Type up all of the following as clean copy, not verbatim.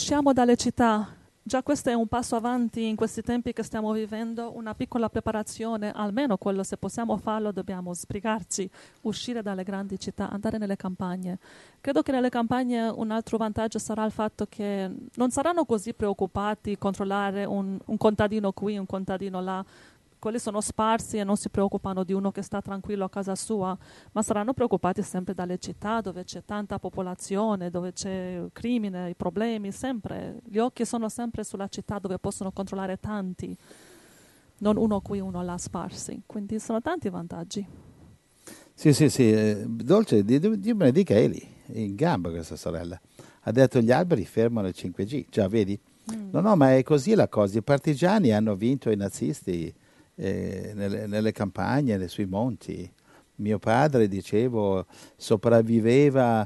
usciamo dalle città. Già questo è un passo avanti in questi tempi che stiamo vivendo, una piccola preparazione, almeno quello, se possiamo farlo dobbiamo sbrigarci, uscire dalle grandi città, andare nelle campagne. Credo che nelle campagne un altro vantaggio sarà il fatto che non saranno così preoccupati a controllare un contadino qui, un contadino là. Quelli sono sparsi e non si preoccupano di uno che sta tranquillo a casa sua, ma saranno preoccupati sempre dalle città dove c'è tanta popolazione, dove c'è crimine, i problemi, sempre. Gli occhi sono sempre sulla città dove possono controllare tanti, non uno qui, uno là sparsi. Quindi sono tanti vantaggi. Sì. Dolce, Dio benedica Eli, in gamba questa sorella. Ha detto gli alberi fermano il 5G, già vedi? No, ma è così la cosa. I partigiani hanno vinto i nazisti nelle campagne, sui monti. Mio padre, dicevo, sopravviveva.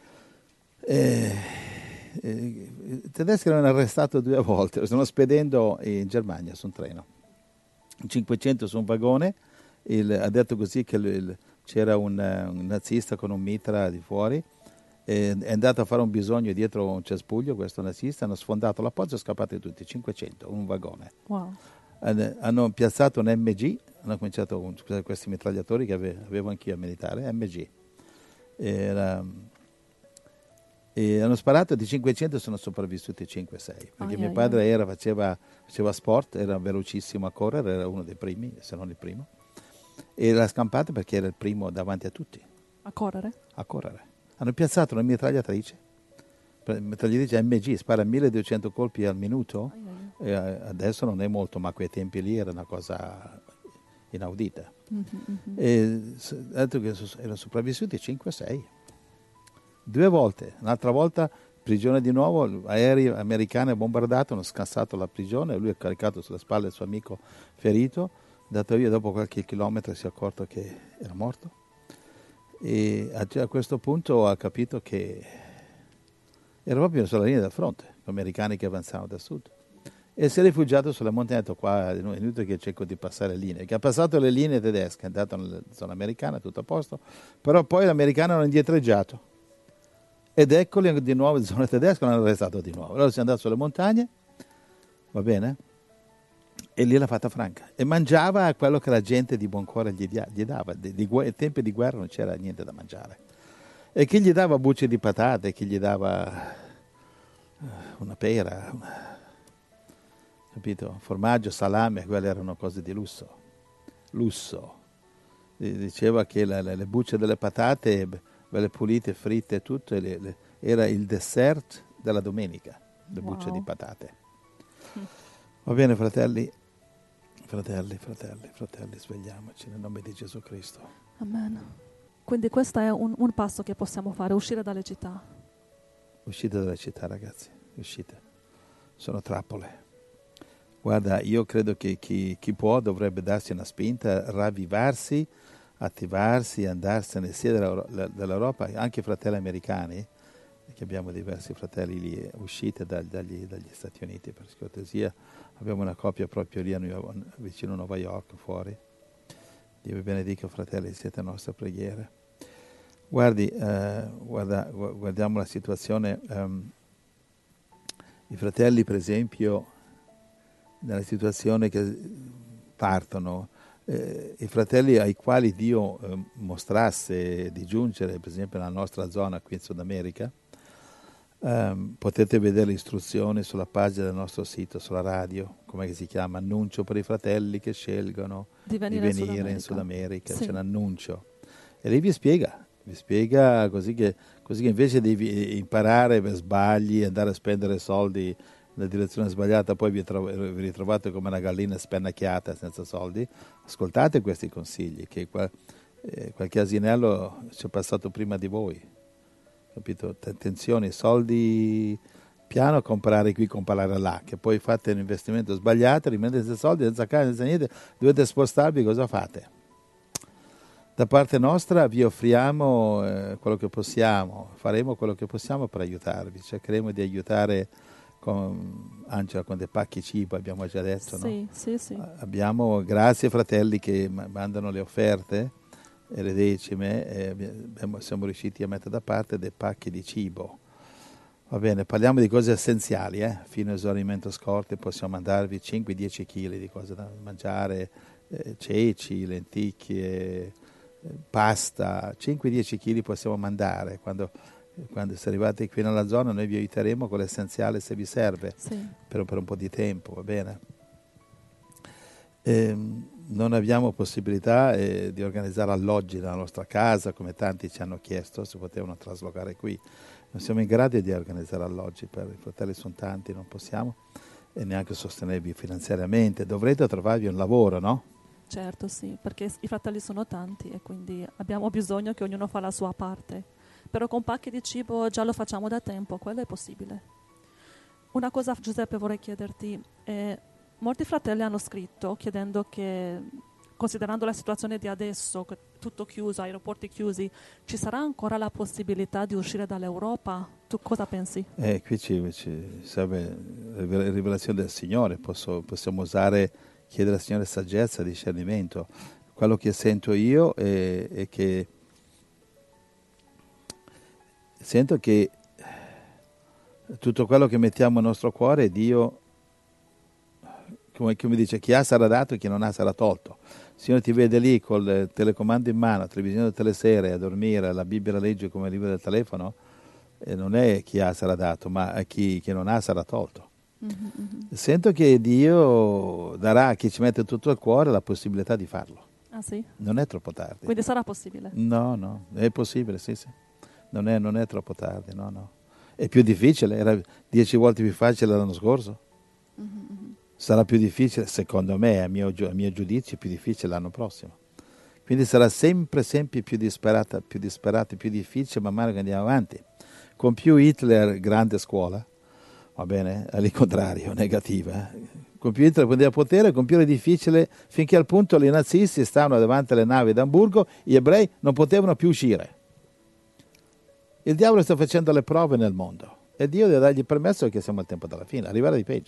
I tedeschi l'hanno arrestato 2 volte, lo stanno spedendo in Germania su un treno. 500 su un vagone, ha detto così che c'era un nazista con un mitra di fuori, è andato a fare un bisogno dietro un cespuglio, questo nazista, hanno sfondato la porta e sono scappati tutti, 500, un vagone. Wow. Hanno piazzato un MG, hanno cominciato con questi mitragliatori che avevo anch'io a militare, MG. E hanno sparato, di 500 sono sopravvissuti 5-6, perché mio padre faceva sport, era velocissimo a correre, era uno dei primi, se non il primo, e l'ha scampato perché era il primo davanti a tutti. A correre? A correre. Hanno piazzato una mitragliatrice MG, spara 1200 colpi al minuto, e adesso non è molto, ma a quei tempi lì era una cosa inaudita. E ha detto che erano sopravvissuti 5-6. 2 volte, un'altra volta prigione di nuovo, aerei americani hanno bombardato, hanno scassato la prigione, lui ha caricato sulle spalle il suo amico ferito, è andato via, dopo qualche chilometro si è accorto che era morto e a questo punto ha capito che era proprio sulla linea del fronte, gli americani che avanzavano da sud. E si è rifugiato sulla montagna, ha detto qua è inutile che cerco di passare le linee, che ha passato le linee tedesche, è andato nella zona americana, tutto a posto, però poi gli americani hanno indietreggiato. Ed eccoli di nuovo in zona tedesca, l'hanno arrestato di nuovo. Allora si è andato sulle montagne, va bene? E lì l'ha fatta franca. E mangiava quello che la gente di buon cuore gli dava. Ai tempi di guerra non c'era niente da mangiare. E chi gli dava bucce di patate, chi gli dava una pera, capito? Formaggio, salame, quelle erano cose di lusso. Lusso. Diceva che le bucce delle patate, belle pulite, fritte e tutto, era il dessert della domenica, le bucce di patate. Va bene, fratelli, svegliamoci nel nome di Gesù Cristo. Amen. Quindi questo è un passo che possiamo fare, uscire dalle città. Uscite dalle città, ragazzi, uscite. Sono trappole. Guarda, io credo che chi può dovrebbe darsi una spinta, ravvivarsi, attivarsi, andarsene sia dall'Europa, anche i fratelli americani, che abbiamo diversi fratelli lì, uscite dagli Stati Uniti, per cortesia. Abbiamo una coppia proprio lì vicino a New York, fuori. Dio vi benedica, fratelli, siete a nostra preghiera. Guardiamo la situazione. I fratelli, per esempio, nella situazione che partono, i fratelli ai quali Dio mostrasse di giungere, per esempio nella nostra zona qui in Sud America, potete vedere le istruzioni sulla pagina del nostro sito, sulla radio, come si chiama, annuncio per i fratelli che scelgono di venire in Sud America, sì. C'è un annuncio e lì vi spiega così che invece di imparare per sbagli, andare a spendere soldi nella direzione sbagliata, poi vi ritrovate come una gallina spennacchiata senza soldi. Ascoltate questi consigli, che qualche asinello ci è passato prima di voi, capito? Attenzione, soldi piano, comprare qui, comprare là, che poi fate un investimento sbagliato, rimanete senza soldi, senza casa, senza niente, dovete spostarvi, cosa fate? Da parte nostra vi offriamo quello che possiamo, faremo quello che possiamo per aiutarvi, cercheremo di aiutare Angela con dei pacchi cibo, abbiamo già detto, sì, no? Sì. Abbiamo, grazie fratelli che mandano le offerte e le decime, siamo riusciti a mettere da parte dei pacchi di cibo. Va bene, parliamo di cose essenziali, fino a esaurimento scorte possiamo mandarvi 5-10 kg di cose da mangiare, ceci, lenticchie, pasta, 5-10 kg possiamo mandare. Quando siete arrivati qui nella zona noi vi aiuteremo con l'essenziale se vi serve, Sì. per un po' di tempo, va bene? Non abbiamo possibilità di organizzare alloggi nella nostra casa, come tanti ci hanno chiesto, se potevano traslocare qui. Non siamo in grado di organizzare alloggi, per i fratelli sono tanti, non possiamo, e neanche sostenervi finanziariamente. Dovrete trovarvi un lavoro, no? Certo, sì, perché i fratelli sono tanti e quindi abbiamo bisogno che ognuno fa la sua parte. Però con pacchi di cibo già lo facciamo da tempo, quello è possibile. Una cosa, Giuseppe, vorrei chiederti. Molti fratelli hanno scritto chiedendo che, considerando la situazione di adesso, che tutto chiuso, aeroporti chiusi, ci sarà ancora la possibilità di uscire dall'Europa? Tu cosa pensi? Qui ci serve la rivelazione del Signore, possiamo chiedere al Signore saggezza, discernimento. Quello che sento io è che sento che tutto quello che mettiamo nel nostro cuore, Dio, come dice, chi ha sarà dato e chi non ha sarà tolto. Il Signore ti vede lì col telecomando in mano, televisione tutte le sere, a dormire, la Bibbia la legge come il libro del telefono, e non è chi ha sarà dato, ma a chi non ha sarà tolto. Mm-hmm. Sento che Dio darà a chi ci mette tutto il cuore la possibilità di farlo. Ah sì? Non è troppo tardi. Quindi sarà possibile? No, è possibile, sì. Non è troppo tardi, no. È più difficile, era 10 volte più facile l'anno scorso. Mm-hmm. Sarà più difficile, secondo me, a mio giudizio, più difficile l'anno prossimo. Quindi sarà sempre più disperata, più difficile man mano che andiamo avanti. Con più Hitler, grande scuola, va bene? All'incontrario, negativa. Con più Hitler prendeva potere, con più era difficile, finché al punto i nazisti stavano davanti alle navi d'Amburgo, gli ebrei non potevano più uscire. Il diavolo sta facendo le prove nel mondo e Dio deve dargli permesso che siamo al tempo della fine, arrivare di peggio.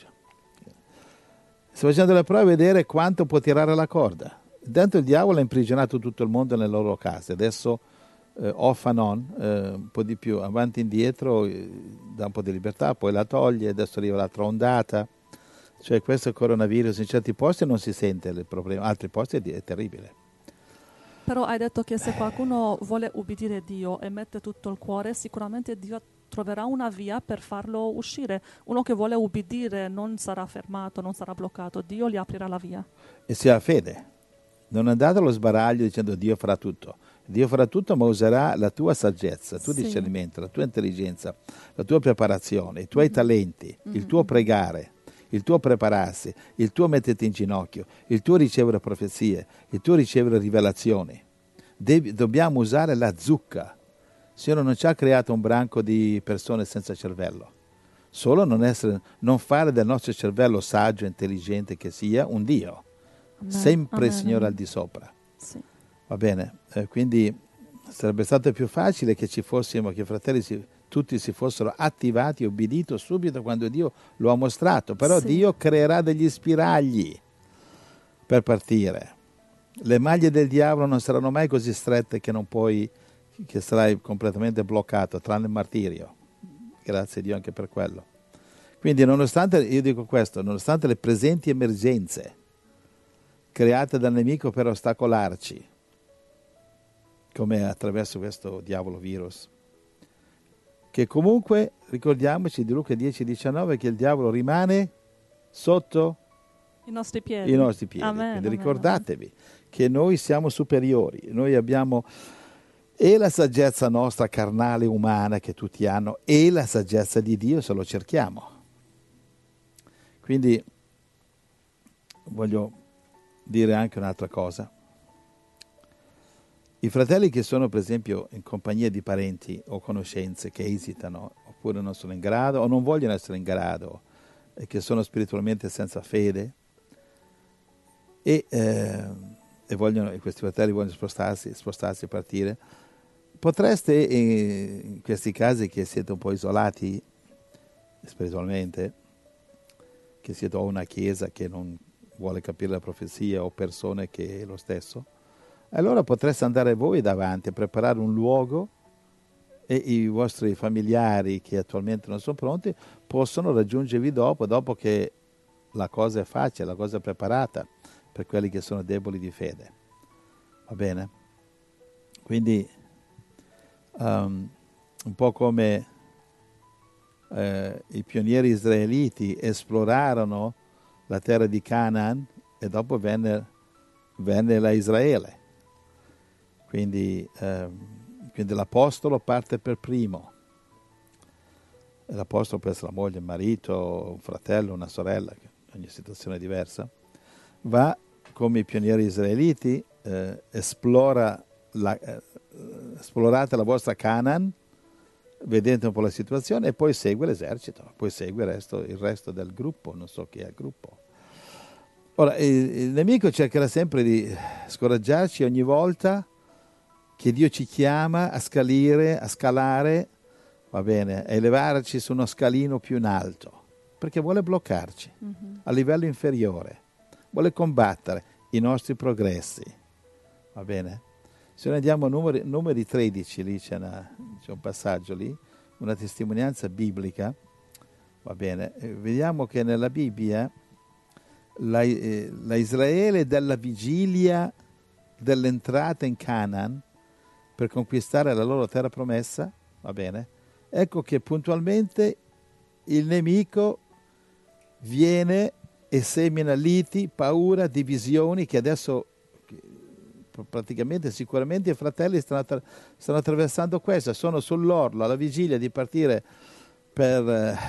Sta facendo le prove a vedere quanto può tirare la corda. Intanto il diavolo ha imprigionato tutto il mondo nelle loro case, adesso off and on, un po' di più, avanti e indietro, dà un po' di libertà, poi la toglie, adesso arriva l'altra ondata. Cioè questo coronavirus in certi posti non si sente il problema, altri posti è terribile. Però hai detto che se qualcuno vuole ubbidire Dio e mette tutto il cuore, sicuramente Dio troverà una via per farlo uscire. Uno che vuole ubbidire non sarà fermato, non sarà bloccato, Dio gli aprirà la via. E se ha fede, non andate allo sbaraglio dicendo Dio farà tutto. Dio farà tutto, ma userà la tua saggezza, il tuo discernimento, la tua intelligenza, la tua preparazione, i tuoi talenti, il tuo pregare, il tuo prepararsi, il tuo metterti in ginocchio, il tuo ricevere profezie, il tuo ricevere rivelazioni. Dobbiamo usare la zucca. Il Signore non ci ha creato un branco di persone senza cervello. Solo non fare del nostro cervello saggio e intelligente che sia un Dio. Amen. Sempre Amen. il Signore al di sopra. Sì. Va bene? Quindi sarebbe stato più facile che ci fossimo, che i fratelli tutti si fossero attivati e obbedito subito quando Dio lo ha mostrato. Però Sì. Dio creerà degli spiragli per partire. Le maglie del diavolo non saranno mai così strette che sarai completamente bloccato, tranne il martirio. Grazie a Dio anche per quello. Quindi io dico questo, nonostante le presenti emergenze create dal nemico per ostacolarci, come attraverso questo diavolo virus, che comunque ricordiamoci di Luca 10,19 che il diavolo rimane sotto I nostri piedi. Amen, quindi ricordatevi che noi siamo superiori, noi abbiamo e la saggezza nostra carnale umana che tutti hanno e la saggezza di Dio se lo cerchiamo. Quindi voglio dire anche un'altra cosa. I fratelli che sono per esempio in compagnia di parenti o conoscenze che esitano oppure non sono in grado o non vogliono essere in grado e che sono spiritualmente senza fede e questi fratelli vogliono spostarsi e partire, potreste in questi casi che siete un po' isolati spiritualmente, che siete o una chiesa che non vuole capire la profezia o persone che è lo stesso, allora potreste andare voi davanti a preparare un luogo e i vostri familiari che attualmente non sono pronti possono raggiungervi dopo che la cosa è facile, la cosa è preparata per quelli che sono deboli di fede. Va bene? Quindi un po' come i pionieri israeliti esplorarono la terra di Canaan e dopo venne la Israele. Quindi l'apostolo parte per primo. L'apostolo può essere la moglie, il marito, un fratello, una sorella, ogni situazione è diversa. Va come i pionieri israeliti, esplorate la vostra Canaan, vedete un po' la situazione e poi segue l'esercito, poi segue il resto del gruppo, non so chi è il gruppo. Ora, il nemico cercherà sempre di scoraggiarci ogni volta che Dio ci chiama a scalare, va bene, a elevarci su uno scalino più in alto, perché vuole bloccarci a livello inferiore, vuole combattere i nostri progressi, va bene? Se noi andiamo a numeri 13, lì c'è un passaggio lì, una testimonianza biblica, va bene, vediamo che nella Bibbia la Israele della vigilia dell'entrata in Canaan per conquistare la loro terra promessa, va bene, ecco che puntualmente il nemico viene e semina liti, paura, divisioni che adesso praticamente sicuramente i fratelli stanno attraversando questa, sono sull'orlo alla vigilia di partire per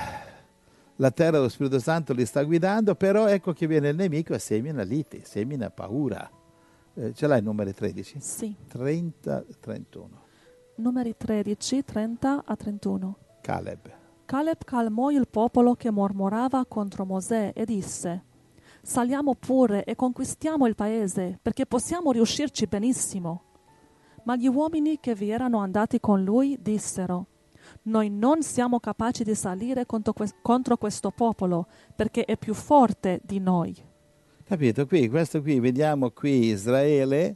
la terra dove lo Spirito Santo li sta guidando, però ecco che viene il nemico e semina liti, semina paura. Ce l'hai numeri 13? Sì. 30, 31. Numeri 13, 30 a 31. Caleb calmò il popolo che mormorava contro Mosè e disse: saliamo pure e conquistiamo il paese, perché possiamo riuscirci benissimo. Ma gli uomini che vi erano andati con lui dissero: noi non siamo capaci di salire contro questo popolo, perché è più forte di noi. Capito? Questo qui, vediamo qui Israele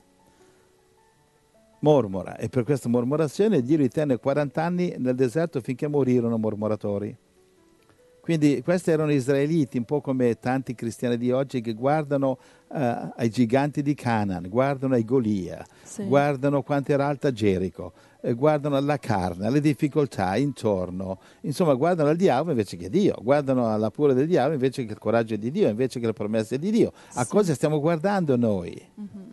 mormora, e per questa mormorazione Dio li tenne 40 anni nel deserto finché morirono mormoratori. Quindi questi erano israeliti, un po' come tanti cristiani di oggi che guardano ai giganti di Canaan, guardano ai Golia, Sì. guardano quanto era alta Gerico, guardano alla carne, alle difficoltà intorno, insomma guardano al diavolo invece che Dio, guardano alla paura del diavolo invece che il coraggio di Dio, invece che le promesse di Dio. A cosa stiamo guardando noi?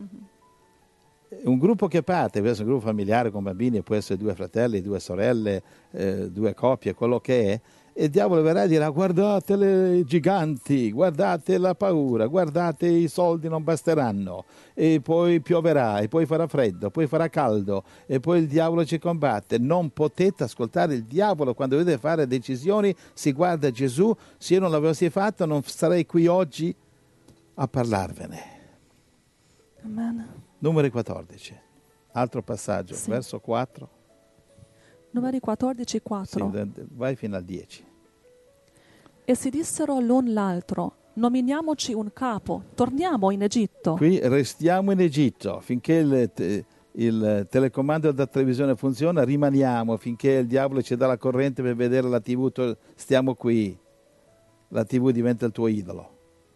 Un gruppo che parte, questo è un gruppo familiare con bambini, può essere 2 fratelli, 2 sorelle, 2 coppie, quello che è, e il diavolo verrà e dirà: guardate le giganti, guardate la paura, guardate i soldi non basteranno, e poi pioverà, e poi farà freddo, poi farà caldo, e poi il diavolo ci combatte. Non potete ascoltare il diavolo quando dovete fare decisioni, si guarda Gesù. Se io non l'avessi fatto non sarei qui oggi a parlarvene. Amen. Numeri 14, altro passaggio, Sì. verso 4. Numeri 14, 4. Sì, vai fino al 10. E si dissero l'un l'altro: nominiamoci un capo, torniamo in Egitto. Qui restiamo in Egitto finché il telecomando della televisione funziona, rimaniamo finché il diavolo ci dà la corrente per vedere la TV, stiamo qui. La TV diventa il tuo idolo.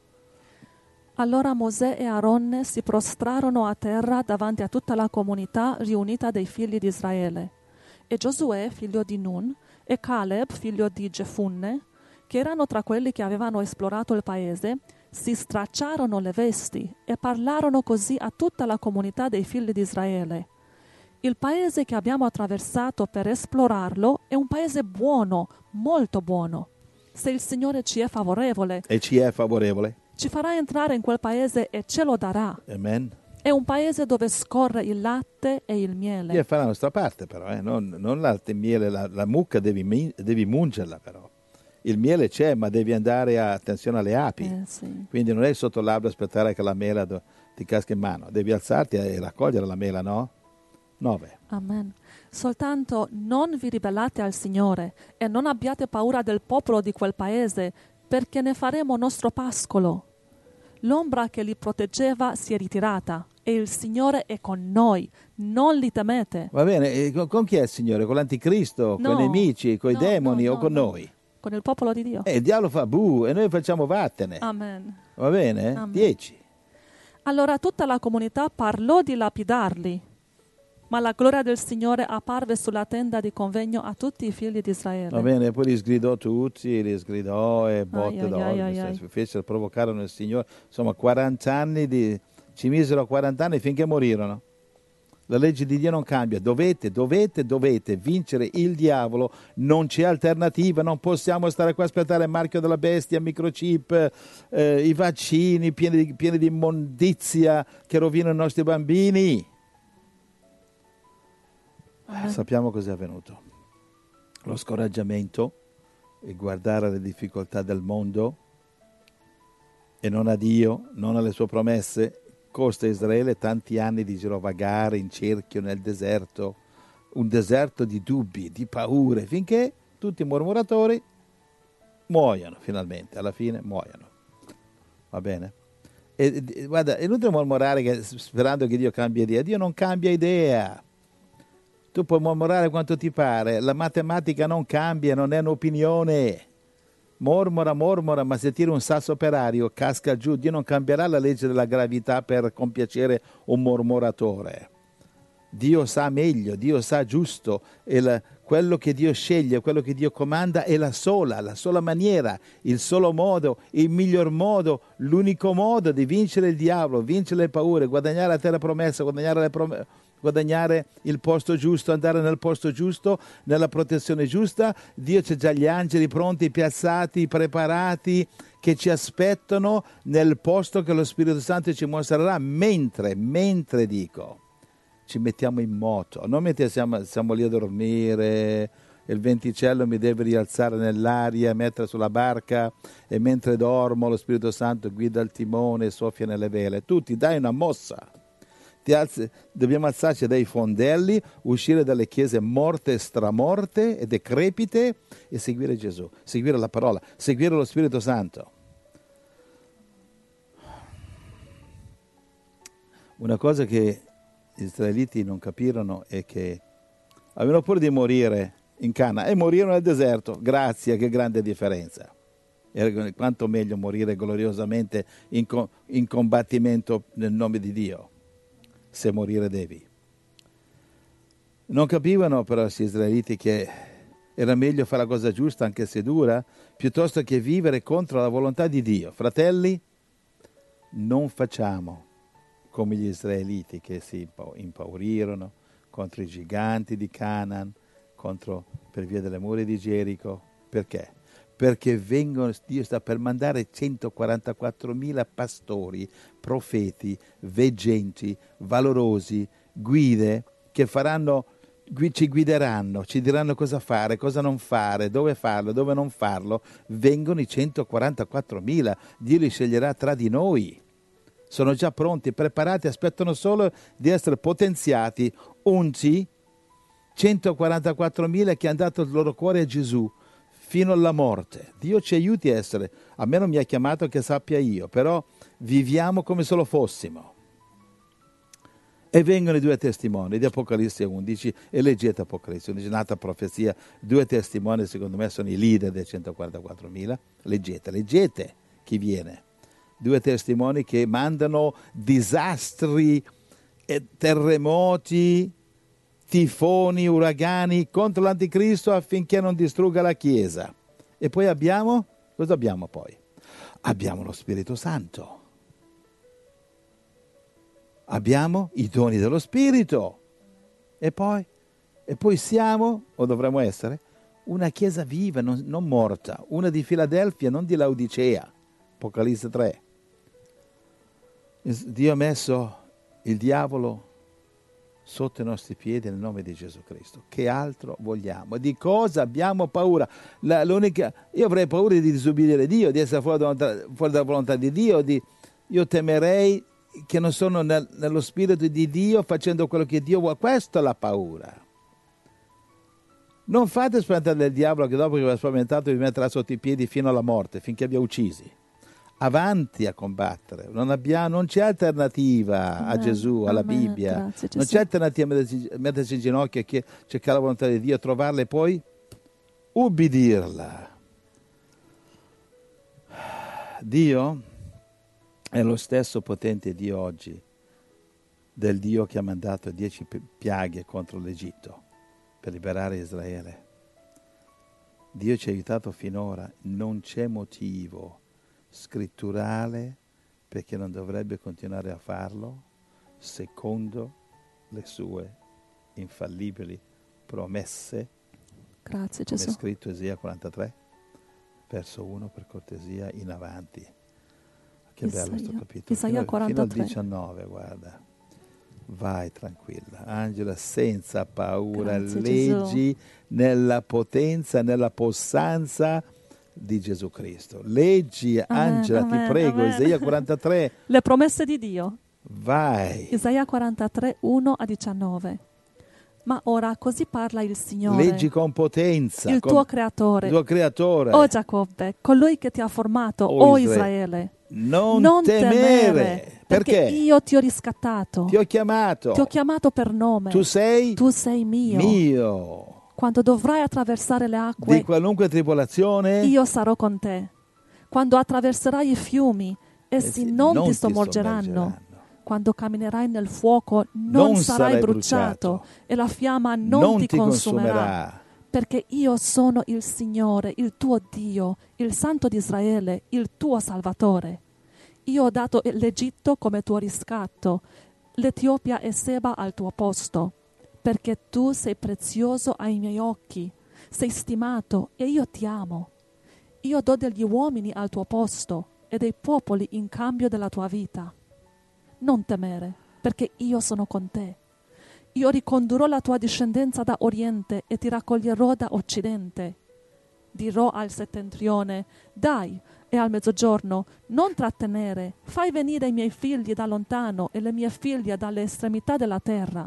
Allora Mosè e Aronne si prostrarono a terra davanti a tutta la comunità riunita dei figli di Israele. E Giosuè, figlio di Nun, e Caleb, figlio di Gefunne, che erano tra quelli che avevano esplorato il paese, si stracciarono le vesti e parlarono così a tutta la comunità dei figli di Israele: il paese che abbiamo attraversato per esplorarlo è un paese buono, molto buono. Se il Signore ci è favorevole, E ci è favorevole. ci farà entrare in quel paese e ce lo darà. Amen. È un paese dove scorre il latte e il miele. Io fa la nostra parte però, non latte e miele, la mucca devi mungerla però. Il miele c'è, ma devi andare attenzione alle api. Sì. Quindi non è sotto l'albero aspettare che la mela ti casca in mano. Devi alzarti e raccogliere la mela, no? 9. Amen. Soltanto non vi ribellate al Signore e non abbiate paura del popolo di quel paese, perché ne faremo nostro pascolo. L'ombra che li proteggeva si è ritirata e il Signore è con noi. Non li temete. Va bene, e con chi è il Signore? Con l'anticristo, con i nemici, con i demoni o con noi? Con il popolo di Dio. E il diavolo fa buh e noi facciamo vattene. Amen. Va bene? Amen. 10. Allora tutta la comunità parlò di lapidarli, ma la gloria del Signore apparve sulla tenda di convegno a tutti i figli di Israele. Va bene, poi li sgridò tutti, li sgridò e botte d'oro, ai. fecero, provocarono il Signore. Insomma, 40 anni, ci misero 40 anni finché morirono. La legge di Dio non cambia, dovete vincere il diavolo, non c'è alternativa, non possiamo stare qua a aspettare il marchio della bestia, microchip, i vaccini pieni di immondizia che rovinano i nostri bambini. Sappiamo cosa è avvenuto. Lo scoraggiamento, il guardare alle difficoltà del mondo e non a Dio, non alle sue promesse, costa a Israele tanti anni di girovagare in cerchio nel deserto, un deserto di dubbi, di paure, finché tutti i mormoratori muoiono finalmente, alla fine muoiono. Va bene? E guarda, è inutile mormorare sperando che Dio cambi idea. Dio non cambia idea. Tu puoi mormorare quanto ti pare, la matematica non cambia, non è un'opinione. Mormora, ma se tira un sasso per aria casca giù. Dio non cambierà la legge della gravità per compiacere un mormoratore. Dio sa meglio, Dio sa giusto, e quello che Dio sceglie, quello che Dio comanda è la sola maniera, il solo modo, il miglior modo, l'unico modo di vincere il diavolo, vincere le paure, guadagnare la terra promessa, guadagnare il posto giusto, andare nel posto giusto, nella protezione giusta. Dio c'è già gli angeli pronti, piazzati, preparati, che ci aspettano nel posto che lo Spirito Santo ci mostrerà, mentre dico, ci mettiamo in moto. Non mentre siamo lì a dormire, il venticello mi deve rialzare nell'aria, mettere sulla barca, e mentre dormo lo Spirito Santo guida il timone e soffia nelle vele. Tutti dai una mossa. Dobbiamo alzarci dai fondelli, uscire dalle chiese morte, stramorte e decrepite e seguire Gesù, seguire la parola, seguire lo Spirito Santo. Una cosa che gli israeliti non capirono è che avevano paura di morire in Canaan e morirono nel deserto. Grazie, che grande differenza. Era quanto meglio morire gloriosamente in combattimento nel nome di Dio, se morire devi. Non capivano però gli israeliti che era meglio fare la cosa giusta, anche se dura, piuttosto che vivere contro la volontà di Dio. Fratelli, non facciamo come gli israeliti che si impaurirono contro i giganti di Canaan, per via delle mura di Gerico. Perché? Perché Dio sta per mandare 144.000 pastori, profeti, veggenti, valorosi, guide che ci guideranno, ci diranno cosa fare, cosa non fare, dove farlo, dove non farlo. Vengono i 144.000, Dio li sceglierà tra di noi. Sono già pronti, preparati, aspettano solo di essere potenziati, unti, 144.000 che hanno dato il loro cuore a Gesù fino alla morte. Dio ci aiuti a essere, a me non mi ha chiamato che sappia io, però viviamo come se lo fossimo. E vengono i due testimoni di Apocalisse 11, e leggete Apocalisse 11, nata profezia, due testimoni secondo me sono i leader dei 144.000, leggete chi viene. Due testimoni che mandano disastri, terremoti, tifoni, uragani contro l'anticristo affinché non distrugga la Chiesa. E poi cosa abbiamo poi? Abbiamo lo Spirito Santo. Abbiamo i doni dello Spirito. E poi siamo, o dovremmo essere, una Chiesa viva, non morta, una di Filadelfia, non di Laodicea. Apocalisse 3. Dio ha messo il diavolo sotto i nostri piedi nel nome di Gesù Cristo. Che altro vogliamo? Di cosa abbiamo paura? Io avrei paura di disobbedire Dio, di essere fuori dalla volontà di Dio. Io temerei che non sono nello spirito di Dio, facendo quello che Dio vuole. Questa è la paura. Non fate spaventare il diavolo, che dopo che vi ha spaventato vi metterà sotto i piedi fino alla morte, finché vi ha uccisi. avanti a combattere. Non c'è alternativa a Gesù, alla Bibbia. Grazie, Non c'è alternativa a mettersi in ginocchio e cercare la volontà di Dio, trovarla e poi ubbidirla. Dio è lo stesso potente Dio oggi del Dio che ha mandato 10 piaghe contro l'Egitto per liberare Israele. Dio ci ha aiutato finora, non c'è motivo scritturale perché non dovrebbe continuare a farlo secondo le sue infallibili promesse. Grazie Come Gesù. è scritto Isaia 43, verso 1, per cortesia, in avanti. Che bello questo capitolo. Isaia 43. Fino al 19, guarda. Vai tranquilla, Angela, senza paura. Grazie, Leggi Gesù. nella potenza, nella possanza di Gesù Cristo. Leggi, Amen, Angela, amen, ti prego, amen. Isaia 43. Le promesse di Dio. Vai. Isaia 43, 1 a 19. Ma ora così parla il Signore, Leggi con potenza. il tuo creatore. Il tuo creatore. O Giacobbe, colui che ti ha formato, o Israele. Non temere. perché io ti ho riscattato. Ti ho chiamato. Ti ho chiamato per nome. Tu sei mio. Quando dovrai attraversare le acque, di qualunque tribolazione, io sarò con te. Quando attraverserai i fiumi, essi non ti sommergeranno. Quando camminerai nel fuoco, non sarai bruciato, e la fiamma non ti consumerà. Perché io sono il Signore, il tuo Dio, il Santo di Israele, il tuo Salvatore. Io ho dato l'Egitto come tuo riscatto, l'Etiopia e Seba al tuo posto, perché tu sei prezioso ai miei occhi, sei stimato e io ti amo. Io do degli uomini al tuo posto e dei popoli in cambio della tua vita. Non temere, perché io sono con te. Io ricondurrò la tua discendenza da oriente e ti raccoglierò da occidente. Dirò al settentrione, dai, e al mezzogiorno, non trattenere, fai venire i miei figli da lontano e le mie figlie dalle estremità della terra.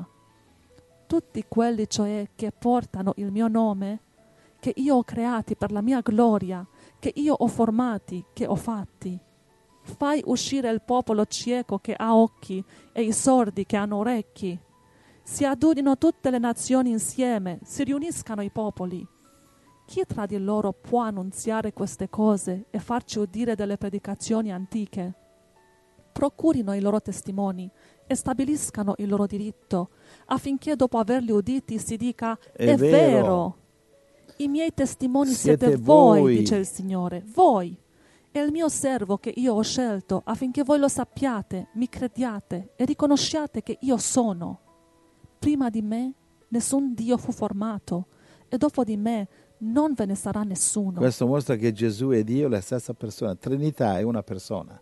Tutti quelli, cioè, che portano il mio nome, che io ho creati per la mia gloria, che io ho formati, che ho fatti. Fai uscire il popolo cieco che ha occhi e i sordi che hanno orecchi. Si adunino tutte le nazioni insieme, si riuniscano i popoli. Chi tra di loro può annunziare queste cose e farci udire delle predicazioni antiche? Procurino i loro testimoni e stabiliscano il loro diritto, affinché dopo averli uditi si dica è vero. I miei testimoni siete voi, dice il Signore, voi. È il mio servo che io ho scelto affinché voi lo sappiate, mi crediate e riconosciate che io sono. Prima di me nessun Dio fu formato e dopo di me non ve ne sarà nessuno. Questo mostra che Gesù e Dio è la stessa persona. Trinità è una persona.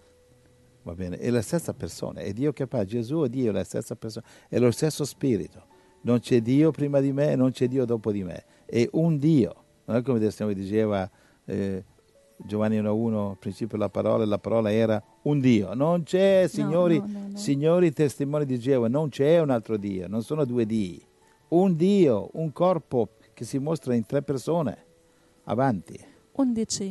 Va bene? È la stessa persona. È Dio che parla. Gesù e Dio è la stessa persona. È lo stesso spirito. Non c'è Dio prima di me e non c'è Dio dopo di me. È un Dio. Non è come il Signore diceva Giovanni 1:1, al principio la parola era un Dio. Non c'è, signori, no. signori testimoni di Geova, non c'è un altro Dio, non sono due Dii. Un Dio, un corpo che si mostra in 3 persone. Avanti. 11.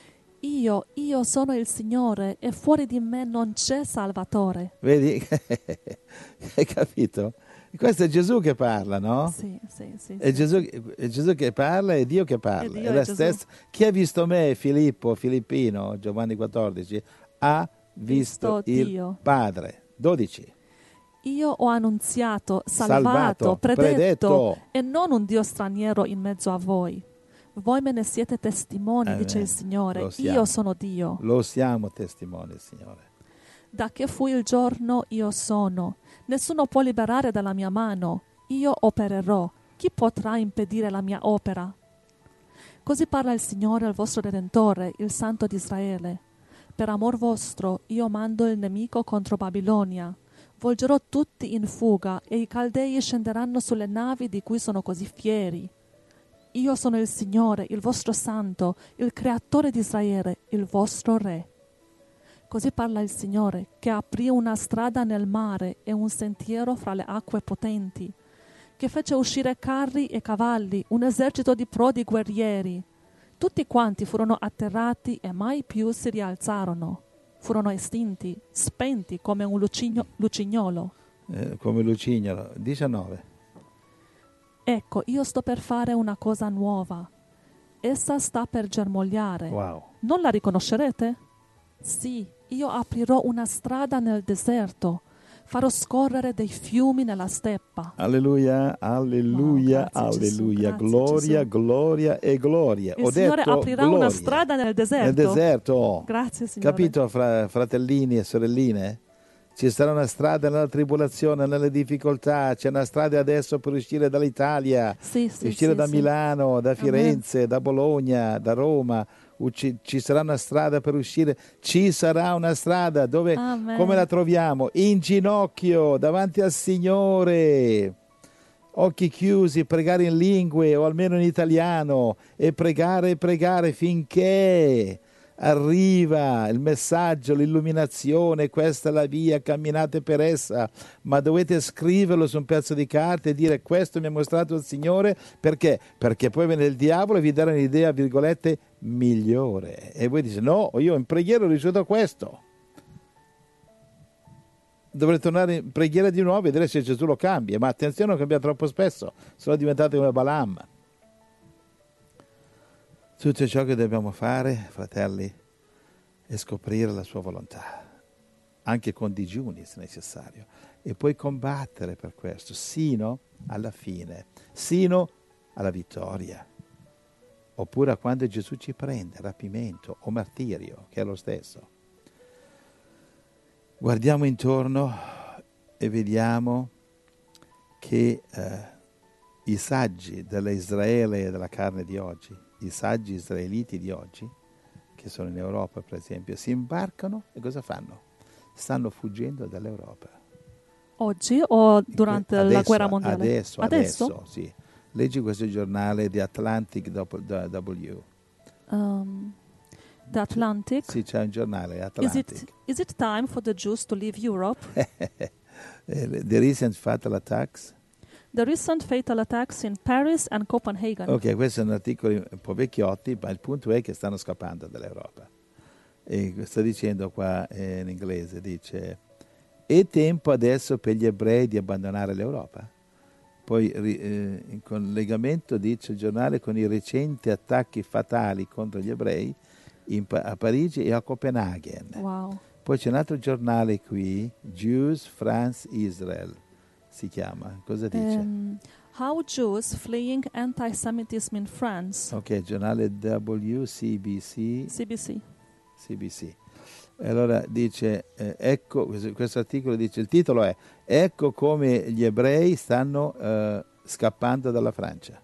Io sono il Signore e fuori di me non c'è Salvatore. Vedi? Hai capito? Questo è Gesù che parla, no? Sì. È Gesù che parla, è Dio che parla. Dio è la è Gesù. stessa. Chi ha visto me, Filippino, Giovanni 14, ha visto il Dio. Padre. 12. Io ho annunziato, salvato, predetto e non un Dio straniero in mezzo a voi. Voi me ne siete testimoni, dice il Signore. Io sono Dio. Lo siamo testimoni, Signore. Da che fu il giorno io sono. Nessuno può liberare dalla mia mano. Io opererò. Chi potrà impedire la mia opera? Così parla il Signore, il vostro Redentore, il Santo di Israele. Per amor vostro io mando il nemico contro Babilonia. Volgerò tutti in fuga e i Caldei scenderanno sulle navi di cui sono così fieri. Io sono il Signore, il vostro Santo, il Creatore di Israele, il vostro Re. Così parla il Signore, che aprì una strada nel mare e un sentiero fra le acque potenti, che fece uscire carri e cavalli, un esercito di prodi guerrieri. tutti quanti furono atterrati e mai più si rialzarono. Furono estinti, spenti come un lucignolo. Come lucignolo. 19. Ecco, io sto per fare una cosa nuova. Essa sta per germogliare. Wow. Non la riconoscerete? Sì, io aprirò una strada nel deserto. Farò scorrere dei fiumi nella steppa. Alleluia, alleluia, Wow, grazie Gesù, alleluia. grazie Gloria, Gesù. gloria e gloria. Il Ho Signore detto aprirà gloria. una strada nel deserto. Nel deserto. Grazie Signore. Capito, fratellini e sorelline? Ci sarà una strada nella tribolazione, nelle difficoltà. C'è una strada adesso per uscire dall'Italia, Sì, uscire da Milano, da Firenze, da Bologna, da Roma. Ci sarà una strada per uscire. Ci sarà una strada dove, Amen. come la troviamo? In ginocchio, davanti al Signore. Occhi chiusi, pregare in lingue o almeno in italiano e pregare finché arriva il messaggio, l'illuminazione. Questa è la via, camminate per essa, ma dovete scriverlo su un pezzo di carta e dire: questo mi ha mostrato il Signore. Perché? Perché poi viene il diavolo e vi darà un'idea, virgolette, migliore, e voi dite: no, io in preghiera ho ricevuto questo. Dovrete tornare in preghiera di nuovo e vedere se Gesù lo cambia, ma attenzione, non cambia troppo spesso, sono diventate come Balaam. Tutto ciò che dobbiamo fare, fratelli, è scoprire la sua volontà, anche con digiuni se necessario, e poi combattere per questo, sino alla fine, sino alla vittoria, oppure a quando Gesù ci prende, rapimento o martirio, che è lo stesso. Guardiamo intorno e vediamo che i saggi dell'Israele e della carne di oggi, i saggi israeliti di oggi, che sono in Europa per esempio, si imbarcano e cosa fanno? Stanno fuggendo dall'Europa. Oggi o durante la guerra mondiale? Adesso, sì. Leggi questo giornale, The Atlantic W. The Atlantic? Sì, c'è un giornale, Atlantic. Is it time for the Jews to leave Europe? The recent fatal attacks. The recent fatal attacks in Paris and Copenhagen. Ok, questi sono articoli un po' vecchiotti, ma il punto è che stanno scappando dall'Europa. E sta dicendo qua in inglese, dice: è tempo adesso per gli ebrei di abbandonare l'Europa? Poi in collegamento, dice il giornale, con i recenti attacchi fatali contro gli ebrei a Parigi e a Copenaghen. Wow. Poi c'è un altro giornale qui, Jews, France, Israel, si chiama. Cosa dice? How Jews fleeing anti-Semitism in France. Ok, giornale WCBC. CBC. E allora dice, ecco, questo articolo dice, il titolo è: ecco come gli ebrei stanno scappando dalla Francia.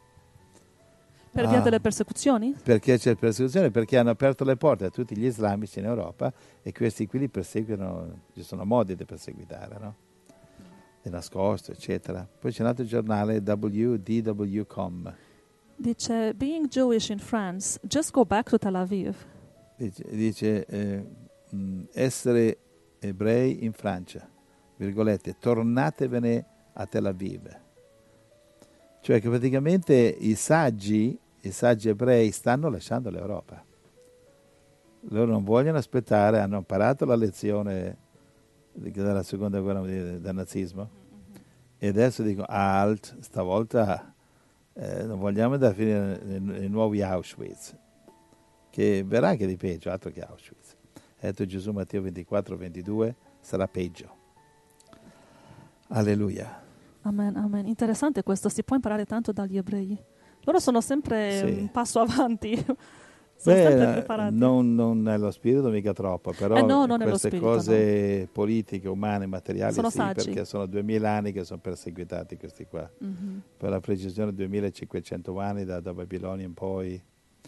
Per via delle persecuzioni? Perché c'è persecuzione, perché hanno aperto le porte a tutti gli islamici in Europa e questi qui li perseguitano, ci sono modi di perseguitare, no? Di nascosto, eccetera. Poi c'è un altro giornale, WDW.com. Dice, being Jewish in France, just go back to Tel Aviv. Dice essere ebrei in Francia, virgolette, tornatevene a Tel Aviv. Cioè che praticamente i saggi ebrei stanno lasciando l'Europa. Loro non vogliono aspettare, hanno imparato la lezione della seconda guerra del nazismo e adesso dicono: alt, stavolta non vogliamo andare a finire nei nuovi Auschwitz, che verrà anche di peggio, altro che Auschwitz. Ha detto Gesù, Matteo 24-22, sarà peggio. Alleluia. Amen, amen. Interessante questo, si può imparare tanto dagli ebrei. Loro sono sempre un passo avanti, sono sempre preparati. Non nello spirito mica troppo, però non queste spirito, politiche, politiche, umane, materiali, sono sì, saggi. perché sono 2000 anni che sono perseguitati questi qua. Mm-hmm. Per la precisione 2500 anni da Babilonia in poi,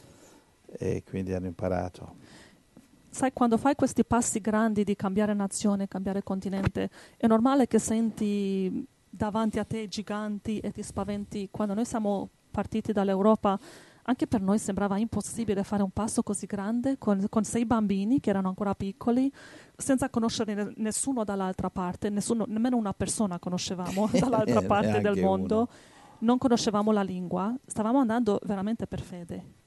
e quindi hanno imparato. Sai, quando fai questi passi grandi di cambiare nazione, cambiare continente, è normale che senti davanti a te giganti e ti spaventi. Quando noi siamo partiti dall'Europa, anche per noi sembrava impossibile fare un passo così grande con 6 bambini che erano ancora piccoli, senza conoscere nessuno dall'altra parte, nemmeno una persona conoscevamo dall'altra parte del mondo, non conoscevamo la lingua, stavamo andando veramente per fede.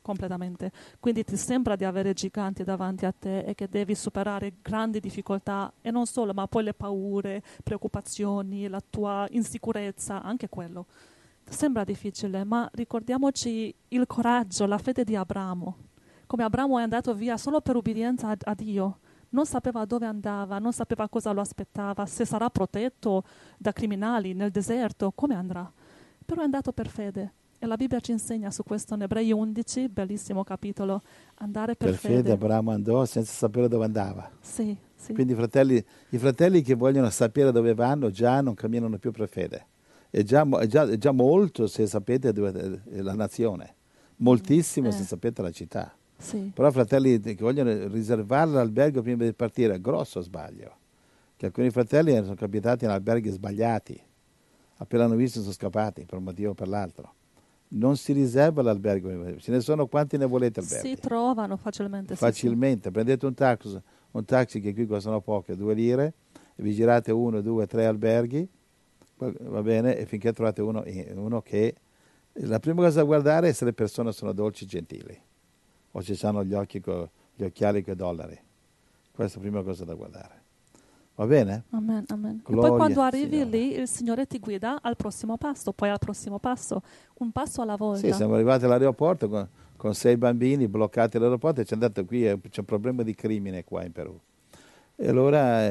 completamente. Quindi ti sembra di avere giganti davanti a te e che devi superare grandi difficoltà, e non solo, ma poi le paure, preoccupazioni, la tua insicurezza, anche quello. Sembra difficile, ma ricordiamoci il coraggio, la fede di Abramo. Come Abramo è andato via solo per ubbidienza a Dio. Non sapeva dove andava, non sapeva cosa lo aspettava, se sarà protetto da criminali nel deserto, come andrà. Però è andato per fede. E la Bibbia ci insegna su questo in Ebrei 11, bellissimo capitolo, andare per fede. Per fede Abramo andò senza sapere dove andava. Sì, sì. Quindi i fratelli che vogliono sapere dove vanno già non camminano più per fede. È già molto se sapete dove è la nazione, moltissimo se sapete la città. Sì. Però fratelli che vogliono riservare l'albergo prima di partire, grosso sbaglio. Che alcuni fratelli sono capitati in alberghi sbagliati, appena hanno visto sono scappati per un motivo o per l'altro. Non si riserva l'albergo, ce ne sono quanti ne volete alberghi? Si trovano facilmente. Facilmente, sì. Prendete un taxi che qui costano poche, 2 lire, e vi girate 1, 2, 3 alberghi, va bene, e finché trovate uno che... La prima cosa da guardare è se le persone sono dolci e gentili, o se hanno gli occhiali con i dollari. Questa è la prima cosa da guardare. Va bene? Amen, amen. Gloria, e poi quando arrivi Signore. lì, il Signore ti guida al prossimo passo, poi al prossimo passo, un passo alla volta. Sì, siamo arrivati all'aeroporto con 6 bambini bloccati all'aeroporto e ci hanno detto qui c'è un problema di crimine qua in Perù. E allora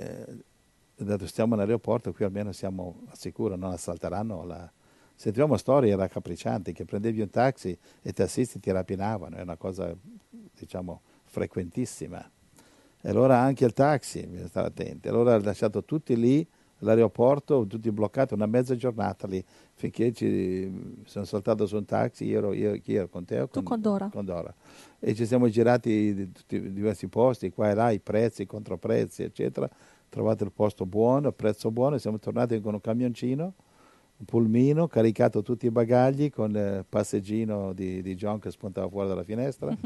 ho detto stiamo all'aeroporto, qui almeno siamo sicuri, non assalteranno. Sentiamo storie raccapriccianti che prendevi un taxi e i tassisti ti rapinavano, è una cosa diciamo frequentissima. E allora anche il taxi, bisogna stare attenti. Allora ho lasciato tutti lì, all'aeroporto, tutti bloccati, una mezza giornata lì, finché sono saltato su un taxi, chi ero con te? Tu con Dora. Con Dora. E ci siamo girati in tutti diversi posti, qua e là, i prezzi, i controprezzi, eccetera. Trovato il posto buono, il prezzo buono, e siamo tornati con un camioncino, un pulmino, caricato tutti i bagagli con il passeggino di John che spuntava fuori dalla finestra,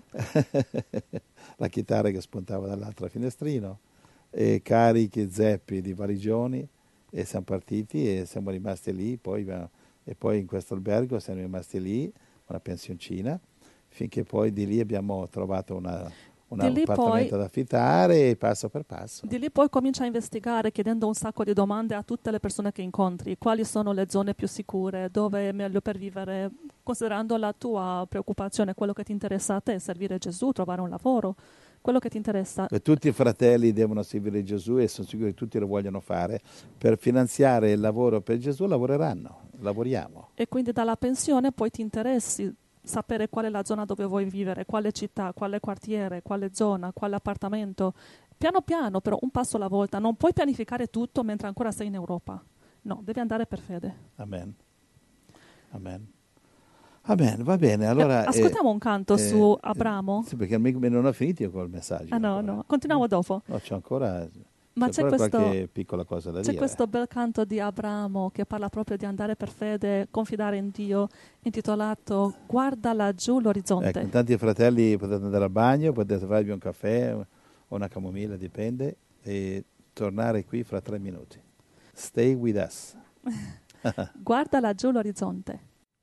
la chitarra che spuntava dall'altro finestrino, e carichi zeppi di valigioni, e siamo partiti e siamo rimasti lì, e poi in questo albergo siamo rimasti lì, una pensioncina, finché poi di lì abbiamo trovato un appartamento da affittare, passo per passo. Di lì poi comincia a investigare, chiedendo un sacco di domande a tutte le persone che incontri. Quali sono le zone più sicure, dove è meglio per vivere, considerando la tua preoccupazione, quello che ti interessa a te, servire Gesù, trovare un lavoro, quello che ti interessa. E tutti i fratelli devono servire Gesù e sono sicuro che tutti lo vogliono fare. Per finanziare il lavoro per Gesù lavoriamo. E quindi dalla pensione poi ti interessi sapere qual è la zona dove vuoi vivere, quale città, quale quartiere, quale zona, quale appartamento. Piano piano, però un passo alla volta. Non puoi pianificare tutto mentre ancora sei in Europa. No, devi andare per fede. Amen. Amen. Amen, va bene. Allora, ascoltiamo un canto su Abramo. Sì, perché non ho finito io col messaggio. No, continuiamo dopo. No, c'è ancora... Ma c'è qualche piccola cosa da dire. C'è questo bel canto di Abramo che parla proprio di andare per fede, confidare in Dio, intitolato Guarda laggiù l'orizzonte. Ecco, tanti fratelli potete andare al bagno, potete farvi un caffè o una camomilla, dipende, e tornare qui fra 3 minuti. Stay with us. Guarda laggiù l'orizzonte.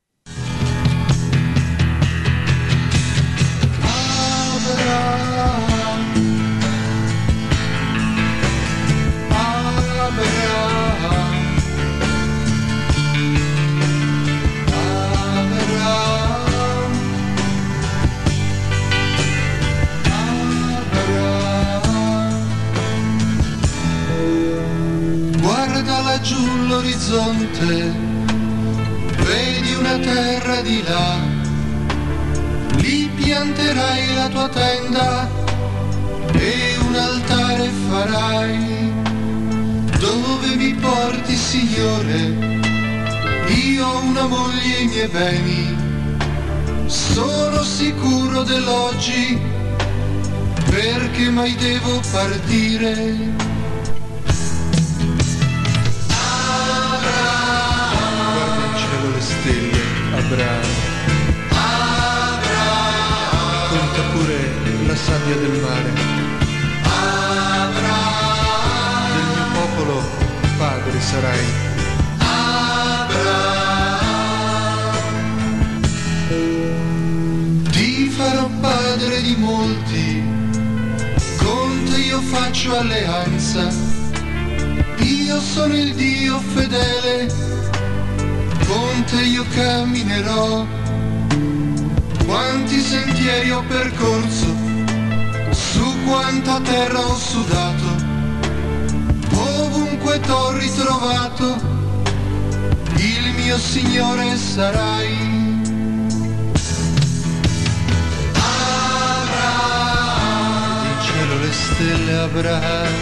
Guarda laggiù l'orizzonte, vedi una terra di là, lì pianterai la tua tenda e un altare farai. Dove mi porti, Signore? Io ho una moglie e i miei beni, sono sicuro dell'oggi, perché mai devo partire. Stelle, Abramo. Conta pure la sabbia del mare. Del mio popolo padre sarai. faccio alleanza, io sono il Dio fedele, con te io camminerò. Quanti sentieri ho percorso, su quanta terra ho sudato, ovunque t'ho ritrovato, il mio Signore sarai. Abramo, in cielo le stelle Abramo,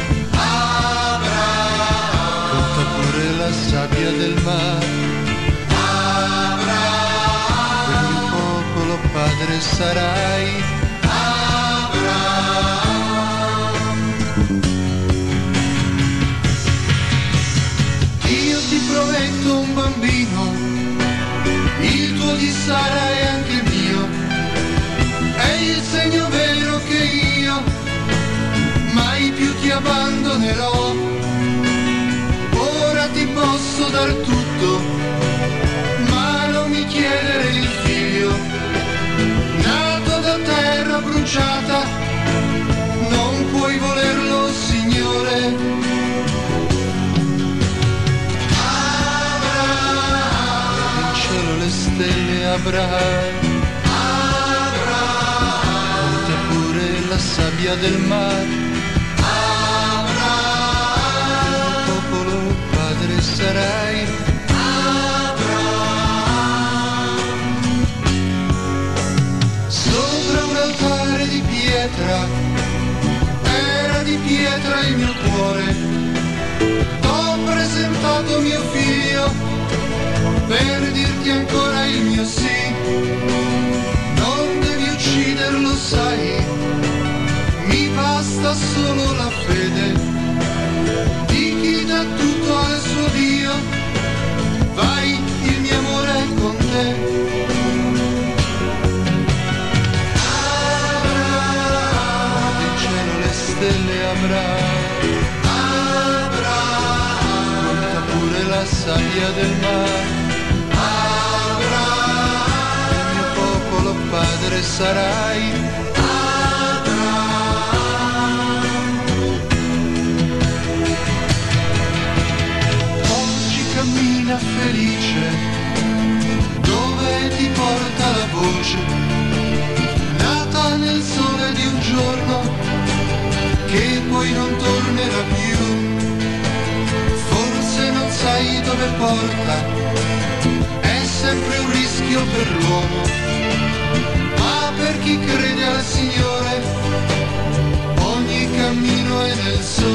conta pure la sabbia del mare. Padre sarai, Abramo. Io ti prometto un bambino, il tuo di Sara è anche mio, è il segno vero che io mai più ti abbandonerò. Ora ti posso dar tutto, ma non mi chiedere il figlio da terra bruciata, non puoi volerlo, Signore. Abramo, in cielo le stelle Abramo, conta pure la sabbia del mare. Abramo, il popolo padre sarai. Era di pietra il mio cuore, t'ho presentato mio figlio per dirti ancora il mio sì. Non devi ucciderlo, sai, mi basta solo la fede di chi dà tutto al suo Dio. Vai, il mio amore è con te. Stelle Abramo, conta pure la sabbia del mare. Abramo, il mio popolo padre sarai. Abramo, oggi cammina felice dove ti porta la voce, nata nel sole di un giorno che poi non tornerà più. Forse non sai dove porta, è sempre un rischio per l'uomo, ma per chi crede al Signore ogni cammino è nel sole.